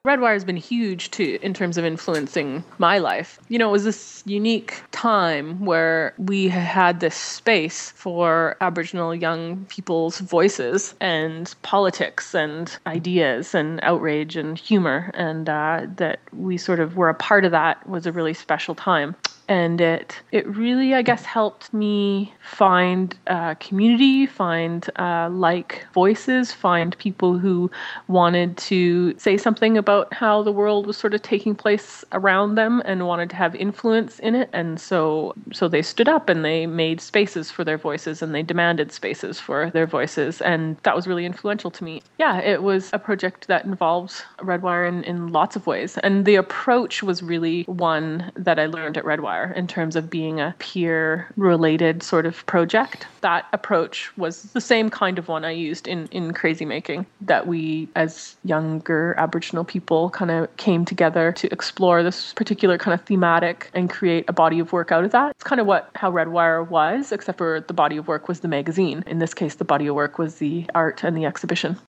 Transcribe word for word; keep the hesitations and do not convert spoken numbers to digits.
Redwire has been huge too in terms of influencing my life. You know, it was this unique time where we had this space for Aboriginal young people's voices and politics and ideas and outrage and humor, and uh, that we sort of were a part of that was a really special time. And it it really, I guess, helped me find uh, community, find uh, like voices, find people who wanted to say something about how the world was sort of taking place around them and wanted to have influence in it. And so so they stood up and they made spaces for their voices and they demanded spaces for their voices. And that was really influential to me. Yeah, it was a project that involves Redwire in, in lots of ways. And the approach was really one that I learned at Redwire in terms of being a peer-related sort of project. That approach was the same kind of one I used in, in Crazy Making, that we, as younger Aboriginal people, kind of came together to explore this particular kind of thematic and create a body of work out of that. It's kind of what how Redwire was, except for the body of work was the magazine. In this case, the body of work was the art and the exhibition.